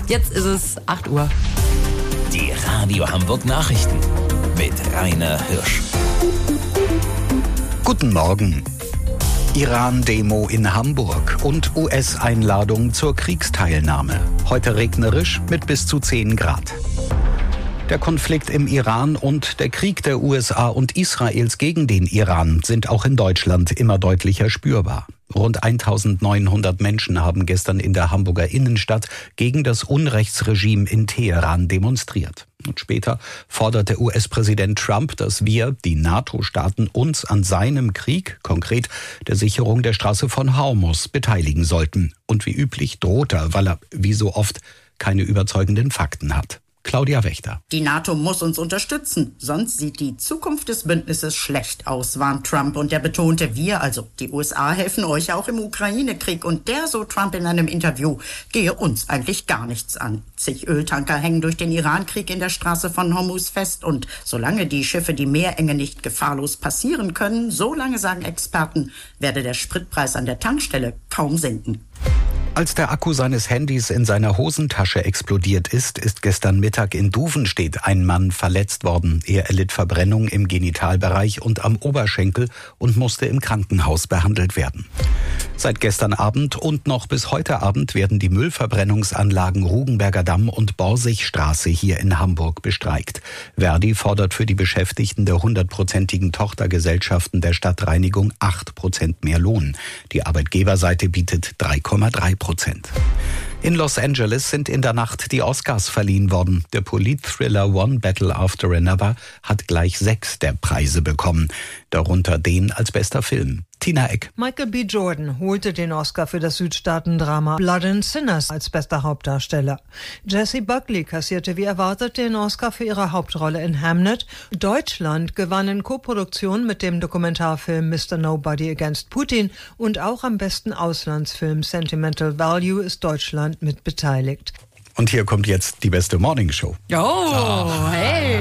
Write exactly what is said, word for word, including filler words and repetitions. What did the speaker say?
Jetzt ist es acht Uhr. Die Radio Hamburg Nachrichten mit Rainer Hirsch. Guten Morgen. Iran-Demo in Hamburg und U S-Einladung zur Kriegsteilnahme. Heute regnerisch mit bis zu zehn Grad. Der Konflikt im Iran und der Krieg der U S A und Israels gegen den Iran sind auch in Deutschland immer deutlicher spürbar. Rund eintausendneunhundert Menschen haben gestern in der Hamburger Innenstadt gegen das Unrechtsregime in Teheran demonstriert. Und später forderte U S-Präsident Trump, dass wir, die NATO-Staaten, uns an seinem Krieg, konkret der Sicherung der Straße von Hormuz, beteiligen sollten. Und wie üblich droht er, weil er, wie so oft, keine überzeugenden Fakten hat. Claudia Wächter. Die NATO muss uns unterstützen, sonst sieht die Zukunft des Bündnisses schlecht aus, warnt Trump. Und er betonte, wir, also die U S A, helfen euch auch im Ukraine-Krieg. Und der, so Trump in einem Interview, gehe uns eigentlich gar nichts an. Zig Öltanker hängen durch den Iran-Krieg in der Straße von Hormuz fest. Und solange die Schiffe die Meerenge nicht gefahrlos passieren können, solange, sagen Experten, werde der Spritpreis an der Tankstelle kaum sinken. Als der Akku seines Handys in seiner Hosentasche explodiert ist, ist gestern Mittag in Duvenstedt ein Mann verletzt worden. Er erlitt Verbrennung im Genitalbereich und am Oberschenkel und musste im Krankenhaus behandelt werden. Seit gestern Abend und noch bis heute Abend werden die Müllverbrennungsanlagen Rugenberger Damm und Borsigstraße hier in Hamburg bestreikt. Verdi fordert für die Beschäftigten der hundertprozentigen Tochtergesellschaften der Stadtreinigung acht Prozent mehr Lohn. Die Arbeitgeberseite bietet drei Komma drei Prozent. In Los Angeles sind in der Nacht die Oscars verliehen worden. Der Polit-Thriller One Battle After Another hat gleich sechs der Preise bekommen, darunter den als bester Film. Tina Eck. Michael B. Jordan holte den Oscar für das Südstaaten-Drama Blood and Sinners als bester Hauptdarsteller. Jessie Buckley kassierte wie erwartet den Oscar für ihre Hauptrolle in Hamnet. Deutschland gewann in Koproduktion mit dem Dokumentarfilm Mister Nobody Against Putin und auch am besten Auslandsfilm Sentimental Value ist Deutschland mit beteiligt. Und hier kommt jetzt die beste Morningshow. Oh, hey.